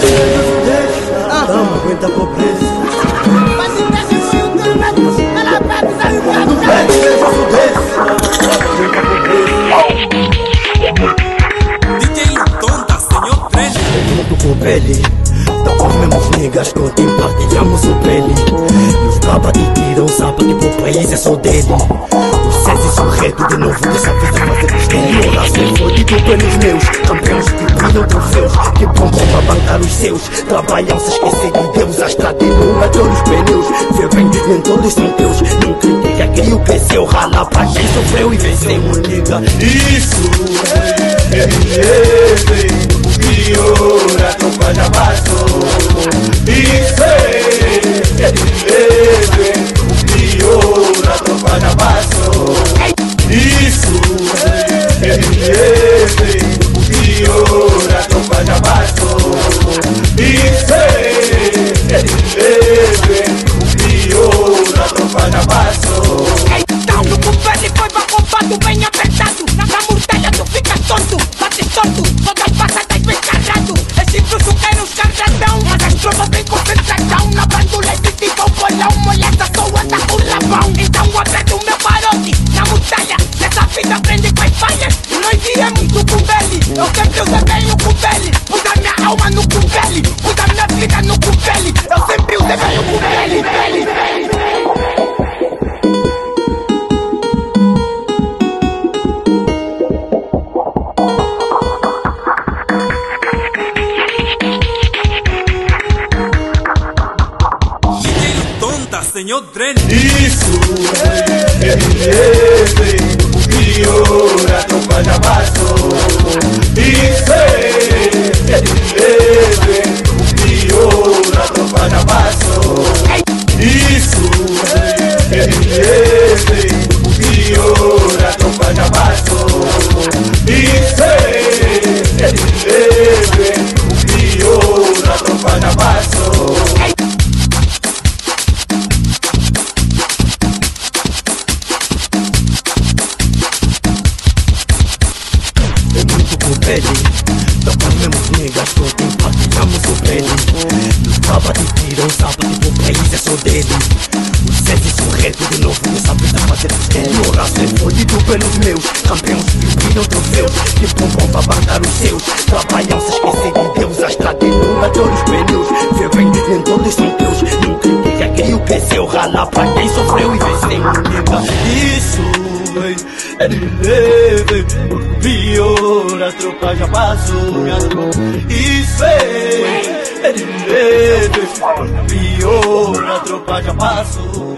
Tamo aguenta a pobreza. DJ Tonta, senhor Trend. Junto com o Belly, tá com os mesmos niggas com quem partilhamos o Belly. Nos baba te tiram, sabe que pro país é só dele. Os César e Sorreto de novo dessa vez a fazer estéreo. O raço é fodido pelos meus campeões que brilham troféus, que compram pra bancar os seus. Trabalham se esquecer de Deus, a estrada e nunca deu os pneus. Vê bem, nem todos são teus. Não critica que o cresceu, rala pra quem sofreu e venceu, nigga. Isso é o pior, a tropa já passou. Isso é o pior, a tropa já passou. Isso é o pior, a tropa já passou. Isso é o pior, a tropa já passou. Então no governo foi bacopado, bem apertado. Na mortalha tu fica tonto, bates tonto, todas passadas bem carrado. Esse bruxo quer os carradão, mas as tropas vem concentração. Na bandula esse tipo bolão, molesta só anda com lavão. Então aperta o meu parote, na mortalha, nessa vida aprende com as falhas. E nós viemos do Cubeli, eu sempre usei bem o Cubeli. Pus a minha alma no Cubeli, pus a minha vida no Cubeli. Eu sempre usei bem o Cubeli. Senhor Trend. Isso é o pior, a tropa já passou. Isso é o pior, a tropa já passou. Isso é o pior, a tropa já passou. Isso é o pior, a tropa já passou. Tá com os mesmos niggas com quem partilhamos o Belly. Nos baba te tiram, sabe que pro país é só dele. Os César e Sorreto de novo não sabe da fazer estéreo. O raço é fodido pelos meus campeões que brilham troféus, que compram pra bancar os seus. Trabalham se esquecer de Deus, a estrada e nunca deu os pneus. Vê bem, nem todos são teus. Não critica que o cresceu, rala pra quem sofreu e venceu, nigga. Isso é de leve, o pior, a tropa já passou. Isso é de leve, o pior, a tropa já passou.